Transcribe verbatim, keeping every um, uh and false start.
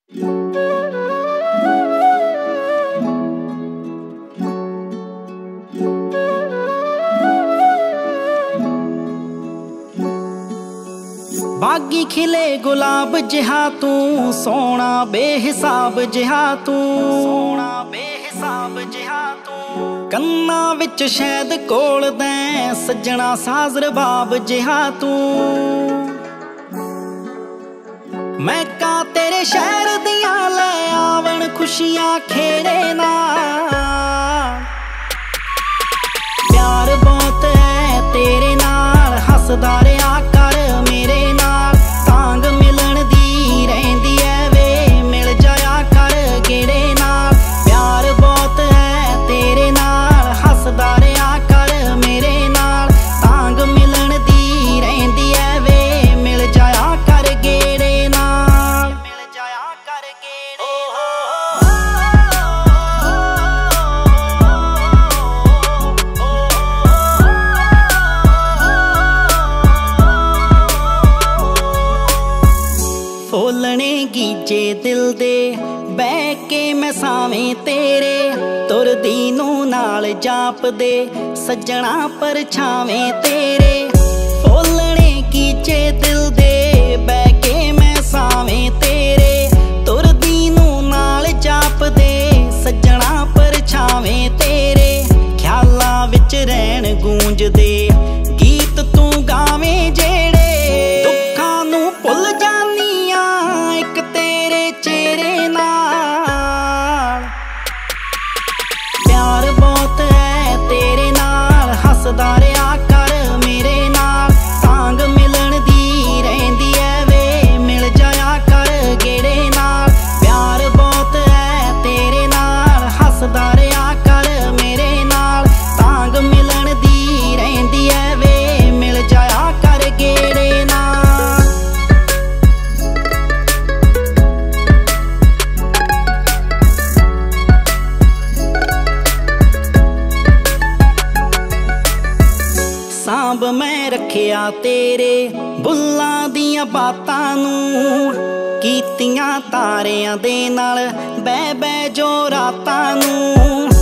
बागी खिले गुलाब जिहा तू, सोना बेहिसाब जिहा तू, सोना बेहिसाब जिहा तू। कन्ना विच शहद कोल दैं, सजना साज रबाब जिहा तू। मैं का तेरे शहर दियां लै आवन खुशियां खेड़े नाल। प्यार बहुत है तेरे नाल, हसदा रहा कर मेरे नाल। तांग मिलन दी रहिंदी है वे, मिल जाया कर गेड़े नाल। प्यार बहुत है तेरे नाल, हसदा रहा कर मेरे नाल। तांग मिलन दी रहिंदी है वे, मिल जाया कर गेड़े नाल, मिल जाया कर गेड़े फुल्लने गीजे दिल दे, बह के मैं सावें तेरे। तुरदी नूं नाल जाप दे, सजना परछावें तेरे। फुल्लने गीजे दिल दे, बह के मैं सावें तेरे। तुरदी नूं नाल जाप दे, सजना परछावें तेरे। ख्यालां विच रैण गूंजदे, गीत तू गावें जेड़े। दुखां नूं भुल जानी एक तेरे चेहरे नाल। प्यार बहुत है तेरे नाल, हसदा रहा कर मेरे नाल। तांग मिलन दी रहिंदी है वे, मिल जाया कर गेड़े नाल। प्यार बहुत है तेरे नाल, हसदा रहा कर मेरे नाल। तांग मिलन दी रहिंदी है वे, मिल जाया कर गेड़े नाल। सांभ मैं रखिया तेरे बुल्लां दियां बातां नूं। कीतियां तारियां दे नाल बै बै जो रातां नूं।